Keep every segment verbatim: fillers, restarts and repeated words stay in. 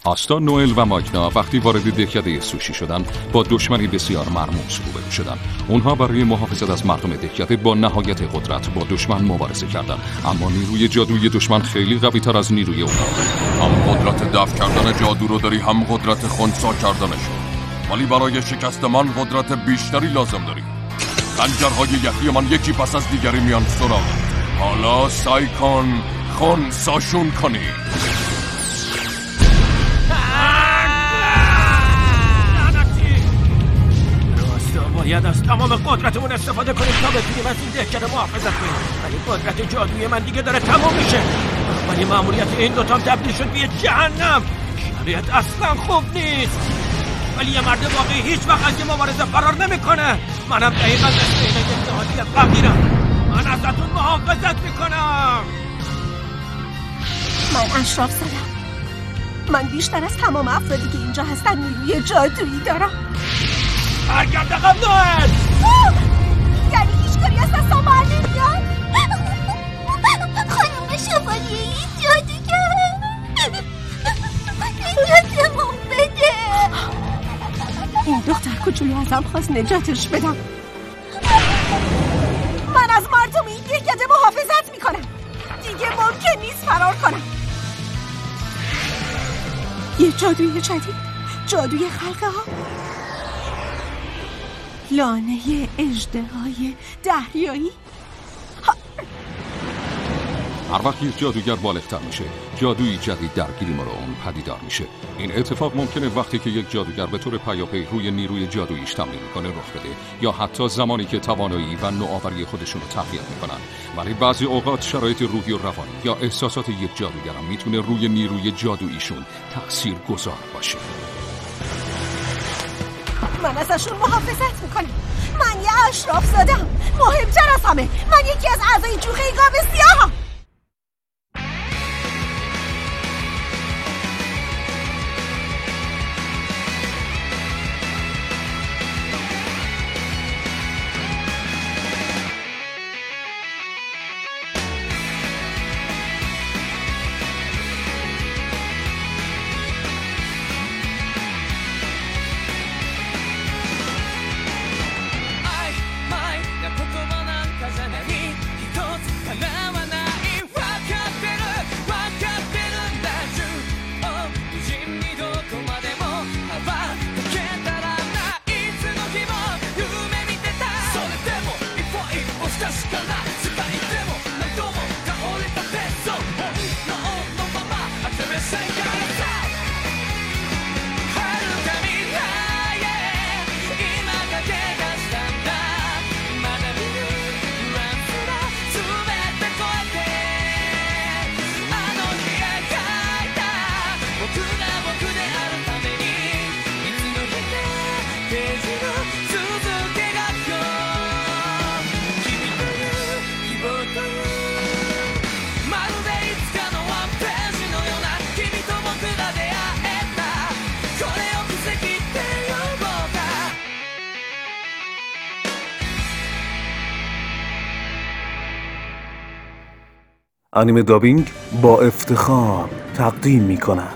آستا، نوئل و ماگنا وقتی وارد دهکده سوشی شدند با دشمنی بسیار مرموز روبرو شدند. اونها برای محافظت از مردم دهکده با نهایت قدرت با دشمن مبارزه کردند، اما نیروی جادویی دشمن خیلی قوی‌تر از نیروی اونها. هم قدرت دفع کردن جادو رو داری، هم قدرت خنثی کردنش، ولی برای شکست من قدرت بیشتری لازم داری. خنجرهای یخی من یکی پس از دیگری میان سراغ. حالا سعی کن خنثیشون کنی. باید از تمام قدرتمون استفاده کنیم تا بتونیم از این دهکده محافظت کنیم، ولی قدرت جادویی من دیگه داره تمام میشه. ولی مأموریت این دوتا تبدیل شد به یه جهنم. شرایط اصلا خوب نیست، ولی یه مرد واقعی هیچ وقت از یه مبارزه فرار نمیکنه. منم دقیقا مثل اینه که اتحادیه فقیرم. من ازتون محافظت میکنم. من اشراف زدم. من بیشتر از تمام افرادی که اینجا هستن نیروی جادویی دارم. برگرد عقب نوئل! یعنی هیچ کاری از دستم بر نمیاد؟ خانم شوالیه این جادوگر نجاتمون بده. این دختر کوچولو ازم خواست نجاتش بدم. من از مردم این دهکده محافظت میکنم. دیگه ممکن نیست فرار کنم. یه جادوی جدید، جادوی خلقه ها، لانه اژدهای دریایی. هر وقت یک جادوگر بالغتر میشه، جادویی جدید در گریمور اون پدیدار میشه. این اتفاق ممکنه وقتی که یک جادوگر به طور پیاپی روی نیروی جادوییش تمرین کنه رخ بده، یا حتی زمانی که توانایی و نوآوری خودشون رو تقویت میکنن. ولی بعضی اوقات شرایط روحی و روانی یا احساسات یک جادوگر هم میتونه روی نیروی جادوییشون تأثیر گذار باشه. من ازشون محافظت میکنم. من یه اشراف زادم. مهمتر از همه من یکی از اعضای جوخه گاو سیاهم. انیمه دابینگ با افتخار تقدیم می کند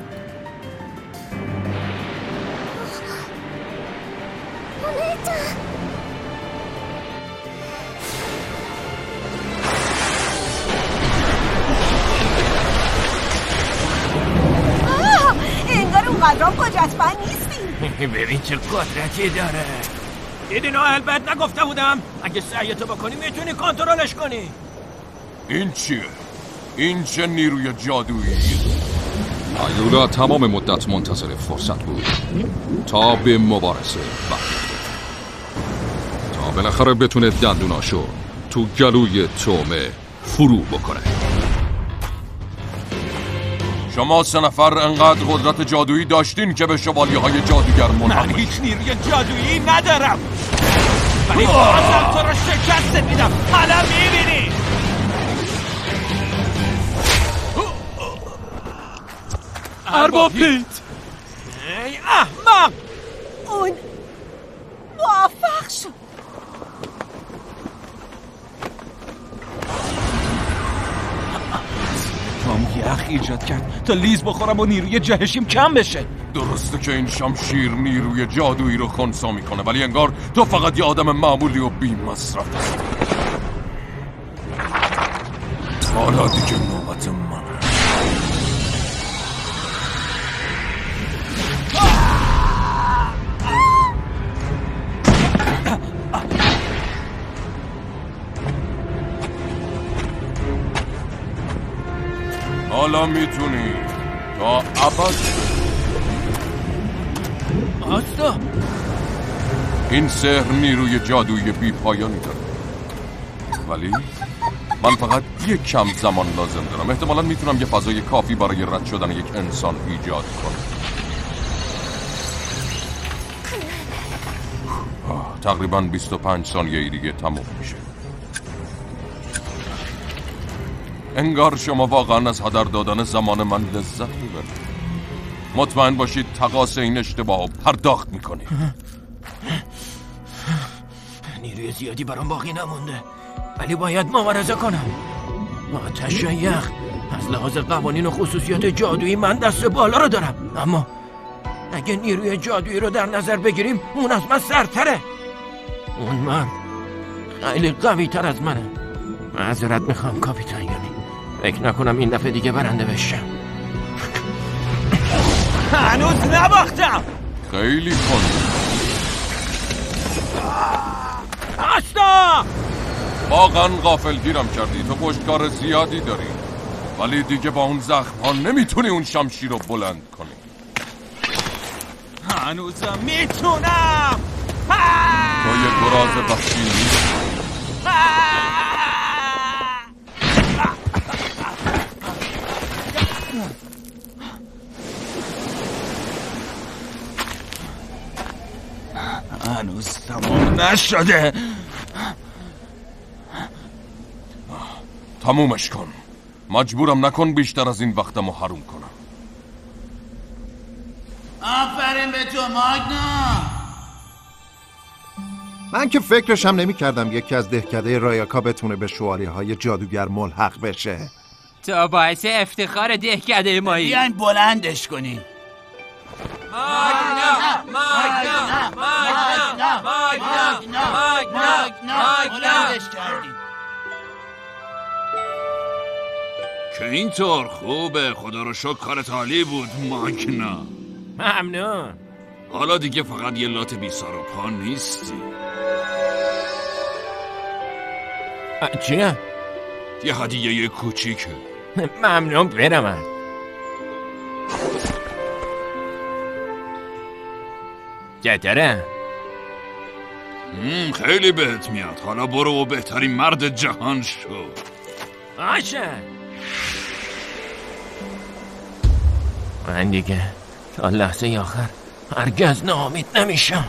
انگار اونقدرام قدرتمند نیستی. ببین چه قدرتی داره. دیدی نوئل بهت نگفته بودم اگه سعیتو بکنی میتونی کنترلش کنی. این چیه؟ این چه نیروی جادویی؟ آیولا تمام مدت منتظر فرصت بود تا به مبارزه برگرده، تا بالاخره بتونه دندوناشو تو گلوی تومه فرو بکنه. شما سه نفر انقدر قدرت جادویی داشتین که به شوالیه های جادوگر ملحق من هیچ نیروی جادویی ندارم، ولی بازم تو رو شکست میدم. حالا میبینی. ارباب پیت. ای احمق، اون موفق شد. تام یخ ایجاد کرد تا لیز بخورم و نیروی جهشیم کم بشه. درسته که این شمشیر نیروی جادویی رو خنثی میکنه، ولی انگار تو فقط یه آدم معمولی و بی مصرف هستی. حالا دیگه نوبت منه. حالا میتونی تا ابد. آستا این سحر نیروی جادویی بی پایانی داره، ولی من فقط یک کم زمان لازم دارم. احتمالاً میتونم یه فضای کافی برای رد شدن یک انسان ایجاد کنم. آه، تقریباً بیست و پنج ثانیه دیگه تموم میشه. انگار شما واقعاً از هدر دادن زمان من لذت میبرید. مطمئن باشید تقاص این اشتباه رو پرداخت میکنید. نیروی زیادی برام باقی نمونده، ولی باید مبارزه کنم. آتش و یخ از لحاظ قوانین و خصوصیات جادویی من دست بالا رو دارم، اما اگه نیروی جادویی رو در نظر بگیریم اون از من سرتره. اون من خیلی قوی تر از منه. معذرت میخوام کاپیتان یونی، فکر نکنم این دفعه دیگه برنده بشم. هنوز نباختم. خیلی کنده. آستا واقعا غافلگیرم کردی. تو پشتکار زیادی داری، ولی دیگه با اون زخم ها نمیتونی اون شمشیر رو بلند کنی. هنوزم میتونم. تو یه گراز وحشی نیست. هنوز تمام نشده. تمومش کن. مجبورم نکن بیشتر از این وقتمو حروم کنم. آفرین به تو ماگنا. من که فکرشم نمی کردم یکی از دهکده رایاکا بتونه به شواری های جادوگر ملحق بشه. تو باعث افتخار دهکده مایی. بیاین بلندش کنین. ماگنا ماگنا ماگنا ماگنا ماگنا بلندش کردیم. که اینطور خوبه. خدا رو شکر کارت عالی بود ماگنا. ممنون. حالا دیگه فقط یه لات بی سر و پا نیستی. چیه؟ یه هدیه یه کوچیکه. ممنون برم. چطوره؟ خیلی بهت میاد. حالا برو و بهترین مرد جهان شو. آشه من دیگه تا لحظه آخر هرگز ناامید نمیشم.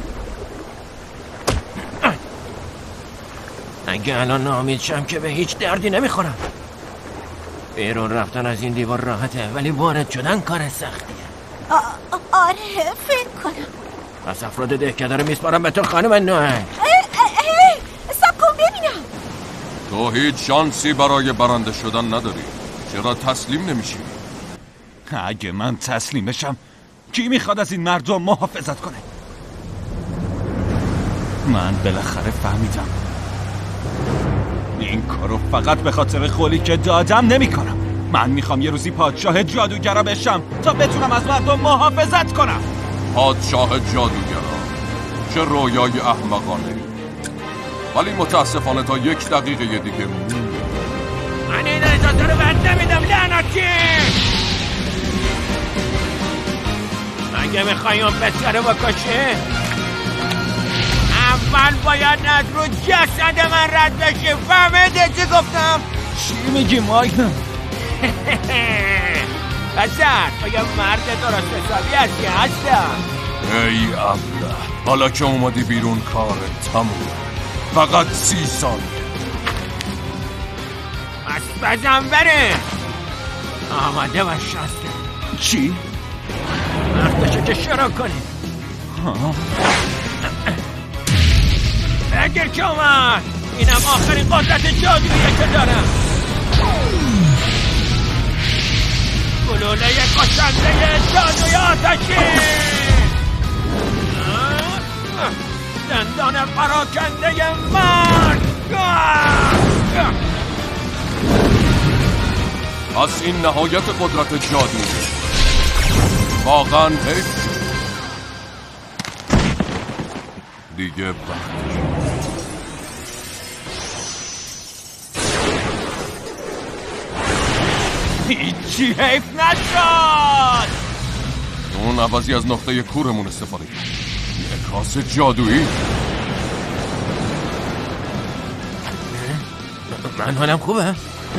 اگه الان ناامید شم که به هیچ دردی نمیخورم. بیرون رفتن از این دیوار راحته، ولی وارد شدن کار سختیه. آره فکر کنم. پس افراد دهکده رو میسپارم به تو خانم نوهنگ. سب کن ببینم. تو هیچ شانسی برای برنده شدن نداری. چرا تسلیم نمیشی؟ اگه من تسلیم بشم کی میخواد از این مردم محافظت کنه؟ من بالاخره فهمیدم این کارو فقط به خاطر قولی که دادم نمی کنم. من میخوام یه روزی پادشاه جادوگرا بشم تا بتونم از مردم محافظت کنم. پادشاه جادوگرا؟ چه رویای احمقانه. ولی متاسفانه تا یک دقیقه دیگه من این اجازه رو بند نمیدم لعنتی. اگه میخوای اون پسر رو بکشه اول باید از رو جسد من رد بشه. فهمیده چی گفتم؟ چی میگی ماگنا؟ پسر تو یه مرد درست حسابی هستی. هستم. ای ابله، حالا که اومدی بیرون کارت تموم. فقط سی ثانیه. پس بزن بره. آماده باش شاسته. چی؟ وقتشه که شروع کنیم. بگیر که اومد. اینم آخرین قدرت جادوییه که دارم. پراکنده جادوی آتشی. دندان پراکنده مرگ. پس این نهایت قدرت جادویی واقعا حیف دیگه وقتش هیچی حیف نشد. اون عوضی از نقطه کورمون استفاده کرد. یه کاسه جادویی. من حالم خوبه.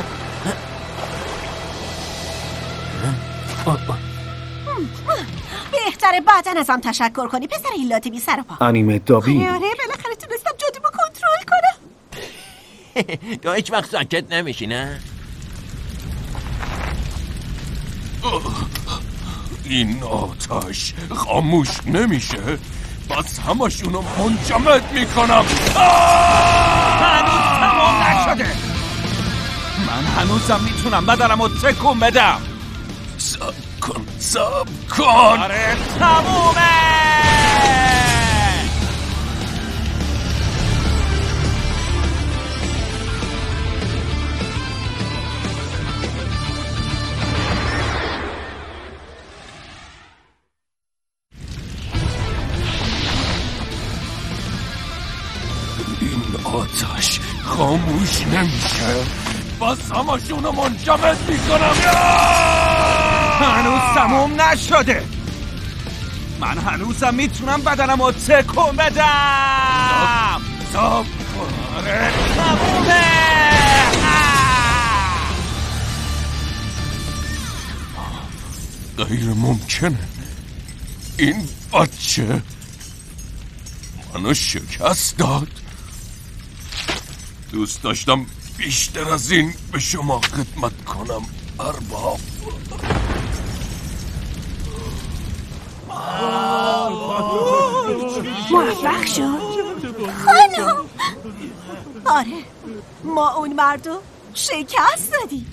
بهتره بعداً ازم تشکر کنی پسر ایلاتی بی سر و پا. انیمه دابی. آره بالاخره تونستم جادومو کنترل کنم. تو هیچ وقت ساکت نمیشی نه؟ این آتش خاموش نمیشه. بس همشونو منجمد میکنم. هنوز تمام نشده. من هنوزم میتونم بدنمو تکون بدم. سب کن سب کن. آره تمومه. این آتش خاموش نمیشه. بس همشونو منجمد میکنم. هنوز تموم نشده. من هنوزم میتونم بدنمو تکون بدم. سب کن. آره تمومه. غیر ممکنه. این بچه منو شکست داد. دوست داشتم بیشتر از این به شما خدمت کنم ارباب. موفق شد خانم. آره ما اون مردو شکست دادیم.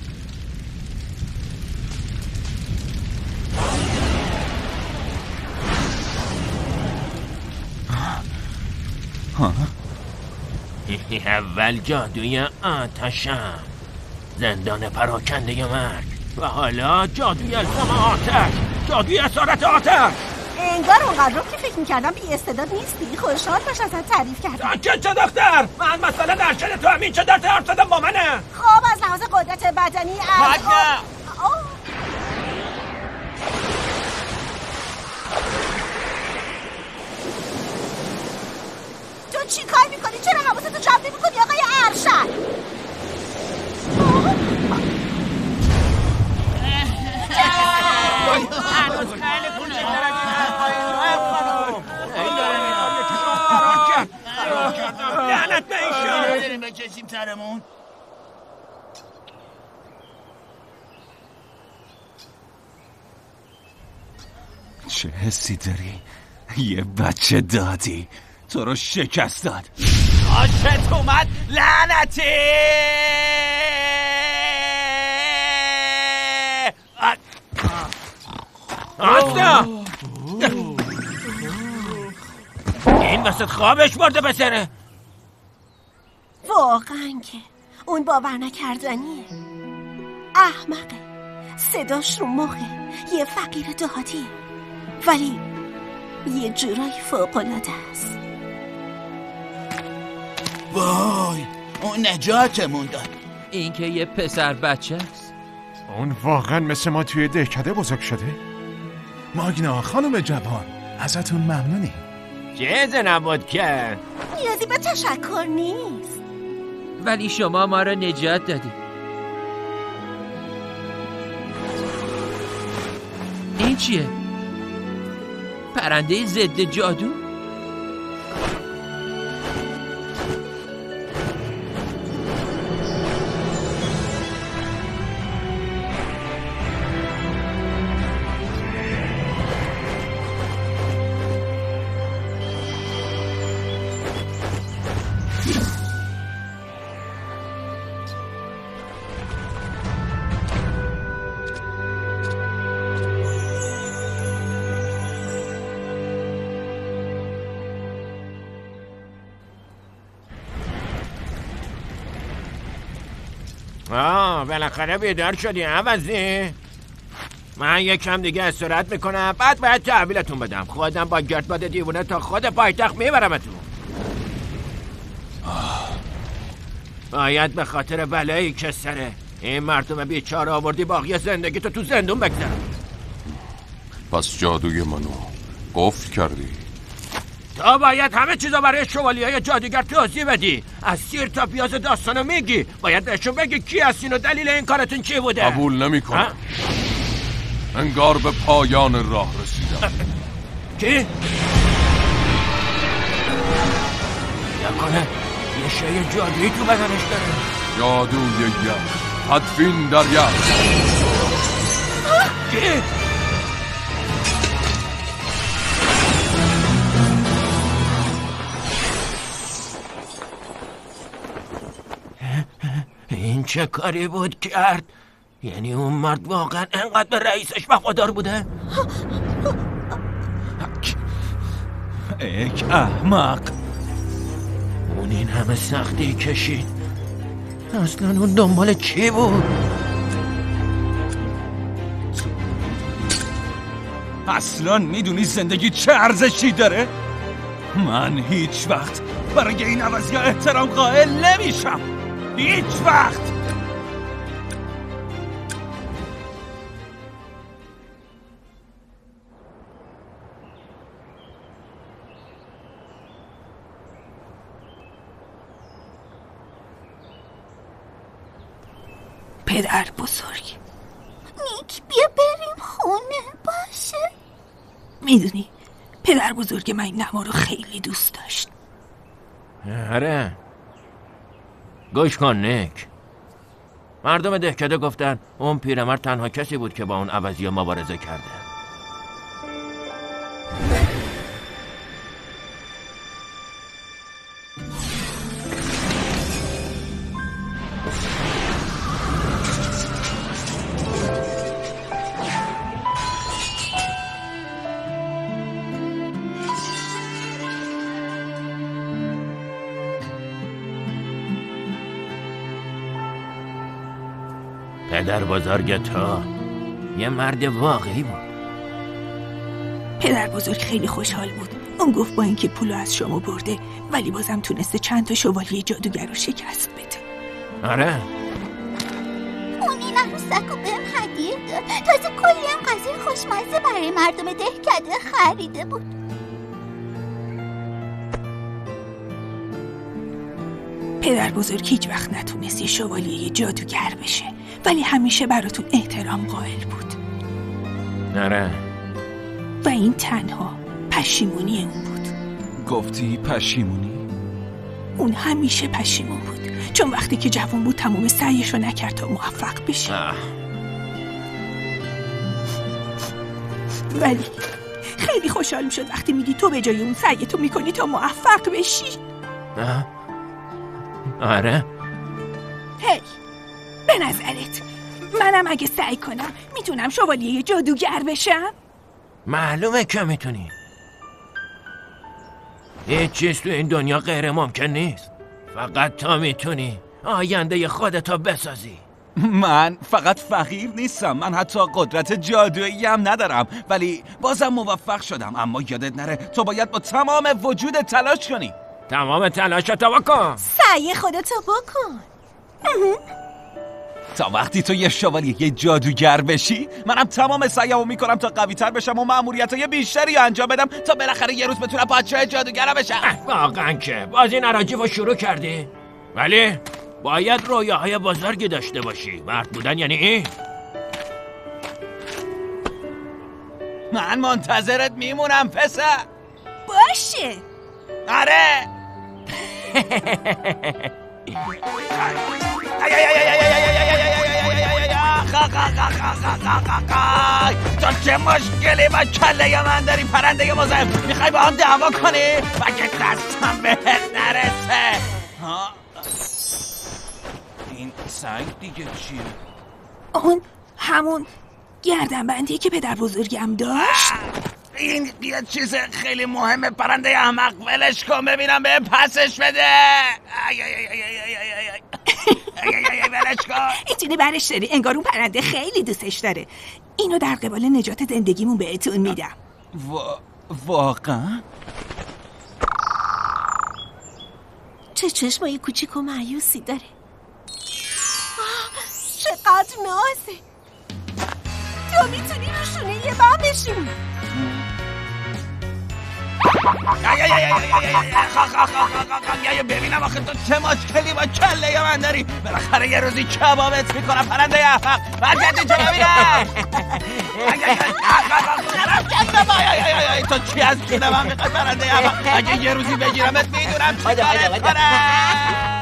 اول جادوی آتشم، زندان پراکنده مرگ، و حالا جادوی الزام آتش، جادوی اسارت آتش. انگار اونقدر رو که فکر میکردم بی استعداد نیستی. خوشحال باش ازت تعریف کردم. ساکت چه دختر؟ من مثلا در شد تو همین چه در حرف زدم با منه. خب از لحاظ قدرت بدنی از تو چی کار میکنی؟ چرا حواستو جمع نمیکنی آقای ارشد؟ هنوز خیلی کوچک‌تر لعنت به ایشون. داریم بچشیم سرمون. چه حسی داری؟ یه بچه دادی تو رو شکست داد. آشت اومد لعنتی. آستا این وسط خوابش برده بسره. واقعا که اون باور نکردنیه. احمقه. صداش رو مخه. یه فقیر دهاتیه ولی یه جورایی فوق‌العاده است. وای اون نجاتمون داد. این که یه پسر بچه است. اون واقعا مثل ما توی دهکده بزرگ شده؟ ماگنا خانم جوان ازتون ممنونی. چیزی نبود که نیازی به تشکر نیست. ولی شما ما را نجات دادید. این چیه؟ پرنده ضد جادو؟ آه بالاخره بیدار شدی عوضی؟ من یکم دیگه استراحت میکنم، بعد باید تحویلتون بدم. خودم با گردباد دیوونه تا خود پایتخت میبرمتون. باید به خاطر بلایی که سره این مردم بیچاره آوردی باقی زندگی تو تو زندون بگذارم. پس جادوی منو قفل کردی؟ تو باید همه چیزا برای شوالیه‌های جادوگر توضیح بدی. از سیر تا پیاز داستانو میگی. باید بهشون بگی کی هستین و دلیل این کارتون چی بوده. قبول نمی کنم. انگار به پایان راه رسیدم. کی؟ نکنه یه شای جادویی تو بدنش داره. جادوی یخ، تدفین در یخ. کی؟ این چه کاری بود کرد؟ یعنی اون مرد واقعا انقدر به رئیسش وفادار بوده؟ ایک احمق. اون این همه سختی کشید، اصلا اون دنبال چی بود؟ اصلا میدونی زندگی چه ارزشی داره؟ من هیچ وقت برای این عوضی احترام قائل نمیشم، هیچ وقت. پدر بزرگ، نیک بیا بریم خونه باشه. میدونی پدر بزرگ من این نما رو خیلی دوست داشت. آره گوش کن نیک، مردم دهکده گفتن اون پیرمرد تنها کسی بود که با اون عوضی مبارزه کرده. پدر بزرگ تو یه مرد واقعی بود. پدر بزرگ خیلی خوشحال بود. اون گفت با اینکه پولو از شما برده ولی بازم تونسته چند تا شوالیه جادوگر رو شکست بده. آره اون این عروسک رو بهم هدیه داد. تازه کلی هم غذای خوشمزه برای مردم دهکده خریده بود. پدر بزرگ هیچ وقت نتونست یه شوالیه جادوگر بشه ولی همیشه براتون احترام قائل بود. آره و این تنها پشیمونی اون بود. گفتی پشیمونی؟ اون همیشه پشیمون بود چون وقتی که جوان بود تمام سعیشو نکرد تا موفق بشه. آه. ولی خیلی خوشحال میشد وقتی میدی تو به جای اون سعیتو میکنی تا موفق بشی. آه. آره هی به نظرت منم اگه سعی کنم میتونم شوالیه جادوگر بشم؟ معلومه که میتونی. هیچ چیز تو این دنیا غیر ممکن نیست. فقط تو میتونی آینده خودتو بسازی. من فقط فقیر نیستم، من حتی قدرت جادویی هم ندارم ولی بازم موفق شدم. اما یادت نره تو باید با تمام وجودت تلاش کنی. تمام تلاشتو بکن. سعی خودتو بکن. تا وقتی تو یه شوالیه جادوگر بشی منم تمام سعیمو میکنم تا قوی تر بشم و مأموریتای بیشتری انجام بدم تا بالاخره یه روز بتونم پادشاه جادوگر بشم. واقعا که بازی نراجیو شروع کردی ولی باید رویاهای بزرگی داشته باشی. مرد بودن یعنی این. من منتظرت میمونم پسر. باشه. آره. تو چه مشکلی با کله من داری پرنده مزاحم؟ میخوای با هم دعوا کنی؟ مگه دستم بهت نرسه؟ این سنگ دیگه چیه؟ اون همون گردنبندی که پدر بزرگم داشت. این یه چیز خیلی مهمه پرنده احمق، ولش کن ببینم به پسش بده. ولش کن. میتونی برش داری، انگار اون پرنده خیلی دوستش داره. اینو در قبال نجات زندگیمون بهتون میدم. وا... واقعا؟ چه چشمای کوچیک و مایوسی داره. چقدر نازه. تو میتونی روشونه یه بام بشونی. ببینم آخه تو چه مشکلی با کله من داری. بالاخره یه روزی کبابت میکنم پرنده احمق. برگردی چه ببینم. تو چی از جون من میخوای پرنده احمق؟ اگه یه روزی بگیرمت میدونم چی کارت کنم.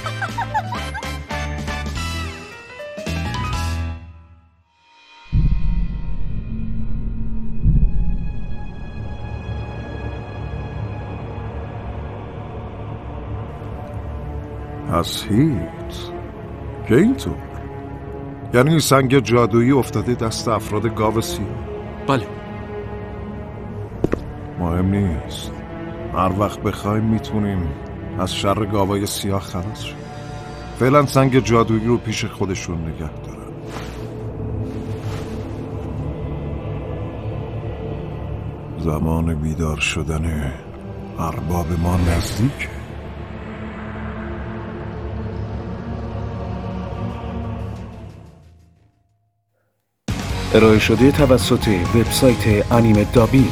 از هیچ که اینطور؟ یعنی سنگ جادویی افتاده دست افراد گاو سیاه؟ بله. مهم نیست، هر وقت بخوایم میتونیم از شر گاوای سیاه خلاص شیم. فعلا سنگ جادویی رو پیش خودشون نگه دارن. زمان بیدار شدن ارباب ما نزدیکه. ارائه شده توسط وبسایت انیمه دابینگ.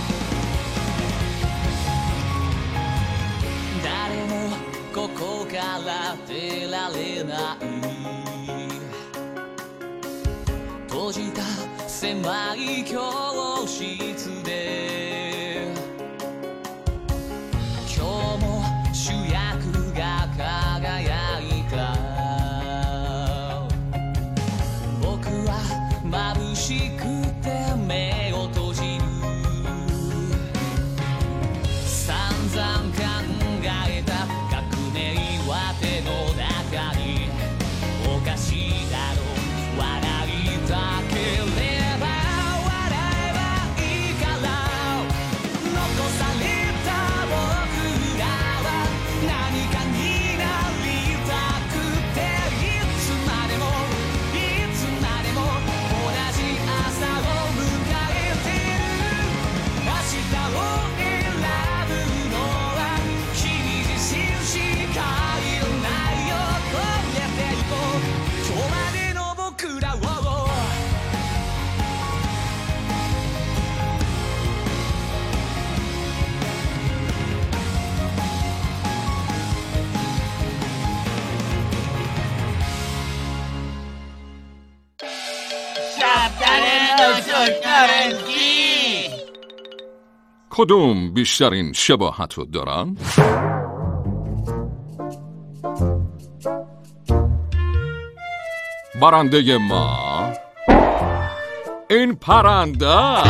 کدوم بیشترین شباهت رو دارن؟ برنده ما این پرنده.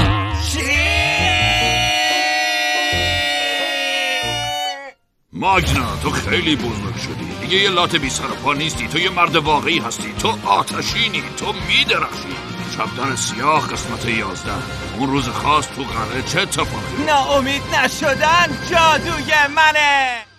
ماگنا تو خیلی بزرگ شدی دیگه، یه لات بی سر و پا نیستی. تو یه مرد واقعی هستی، تو آتشینی، تو میدرخشی. شبدان سیاه قسمت یازده. اون روز خاص تو قلعه چه اتفاقی؟ ناامید نشدن جادوی منه.